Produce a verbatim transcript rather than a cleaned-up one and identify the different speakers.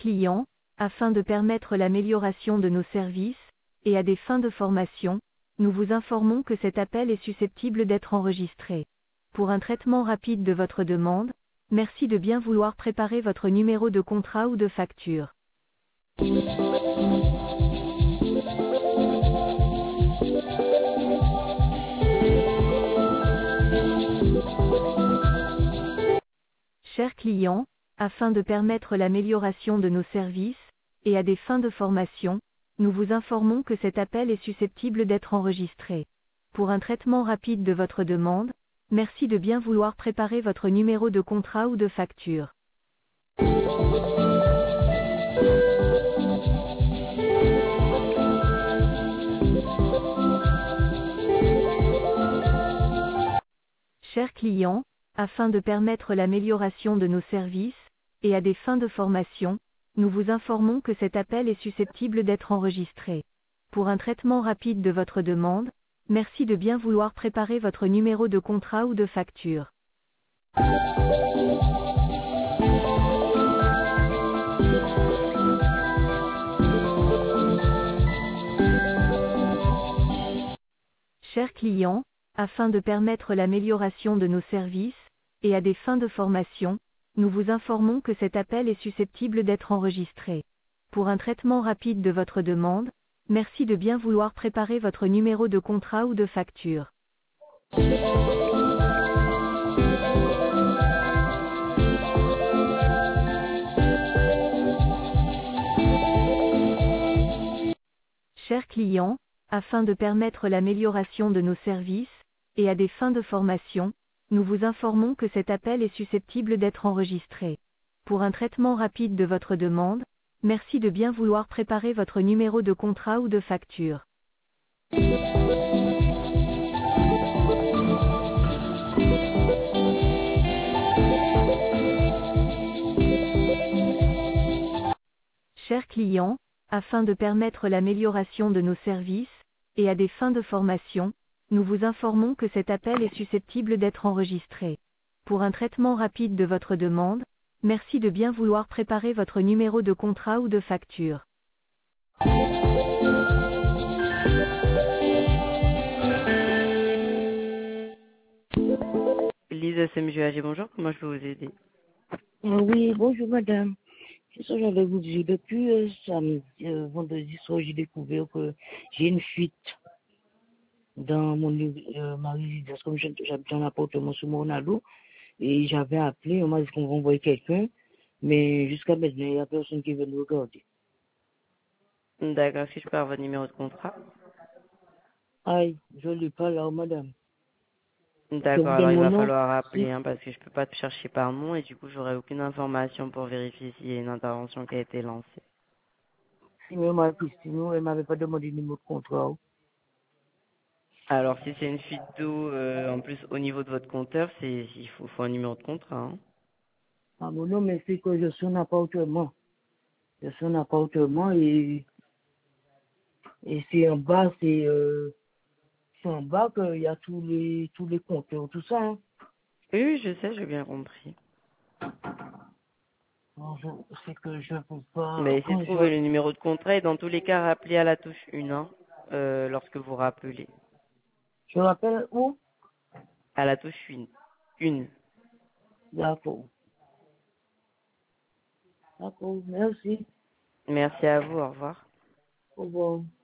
Speaker 1: client, afin de permettre l'amélioration de nos services, et à des fins de formation, nous vous informons que cet appel est susceptible d'être enregistré. Pour un traitement rapide de votre demande, merci de bien vouloir préparer votre numéro de contrat ou de facture. Chers clients, afin de permettre l'amélioration de nos services, et à des fins de formation, nous vous informons que cet appel est susceptible d'être enregistré. Pour un traitement rapide de votre demande, merci de bien vouloir préparer votre numéro de contrat ou de facture. Chers clients, afin de permettre l'amélioration de nos services, et à des fins de formation, nous vous informons que cet appel est susceptible d'être enregistré. Pour un traitement rapide de votre demande, merci de bien vouloir préparer votre numéro de contrat ou de facture. Chers clients, afin de permettre l'amélioration de nos services, et à des fins de formation, nous vous informons que cet appel est susceptible d'être enregistré. Pour un traitement rapide de votre demande, merci de bien vouloir préparer votre numéro de contrat ou de facture. Chers clients, afin de permettre l'amélioration de nos services, et à des fins de formation, nous vous informons que cet appel est susceptible d'être enregistré. Pour un traitement rapide de votre demande, merci de bien vouloir préparer votre numéro de contrat ou de facture. Chers clients, afin de permettre l'amélioration de nos services, et à des fins de formation, nous vous informons que cet appel est susceptible d'être enregistré. Pour un traitement rapide de votre demande, merci de bien vouloir préparer votre numéro de contrat ou de facture.
Speaker 2: Lise S M G A G, bonjour, comment je peux vous aider?
Speaker 3: Euh, Oui, bonjour madame. C'est ça que j'allais vous dire. Depuis euh, samedi, euh, vendredi soir, j'ai découvert que j'ai une fuite dans mon euh, ma résidence. Comme je- j'habite dans l'appartement sur Mornalo, et j'avais appelé, on m'a dit qu'on va envoyer quelqu'un, mais jusqu'à maintenant, il n'y a personne qui veut nous regarder.
Speaker 2: D'accord, est-ce que je peux avoir votre numéro de contrat?
Speaker 3: Aïe, je ne l'ai pas là, madame. Je
Speaker 2: D'accord,
Speaker 3: vous
Speaker 2: alors
Speaker 3: donne
Speaker 2: il
Speaker 3: mon
Speaker 2: va
Speaker 3: nom.
Speaker 2: falloir
Speaker 3: Si,
Speaker 2: appeler, hein, parce que je peux pas te chercher par nom et du coup j'aurai aucune information pour vérifier s'il y a une intervention qui a été lancée.
Speaker 3: si même ma Christine, elle m'avait pas demandé le numéro de contrat.
Speaker 2: Alors si c'est une fuite d'eau, euh, en plus au niveau de votre compteur, c'est il faut, faut un numéro de contrat. Hein.
Speaker 3: Ah bon, non, mais c'est que je suis en appartement. Je suis en appartement et, et c'est en bas, c'est euh, c'est en bas qu'il y a tous les tous les compteurs, tout ça. Hein.
Speaker 2: Oui, oui, je sais, j'ai bien compris.
Speaker 3: Non, je- c'est que je peux pas.
Speaker 2: Mais essayez de
Speaker 3: Quand je
Speaker 2: trouver le numéro de contrat et dans tous les cas rappelez à la touche un hein, euh, lorsque vous rappelez.
Speaker 3: je rappelle où?
Speaker 2: À la touche une. Une.
Speaker 3: D'accord. D'accord. Merci.
Speaker 2: Merci à vous, au revoir.
Speaker 3: Au revoir.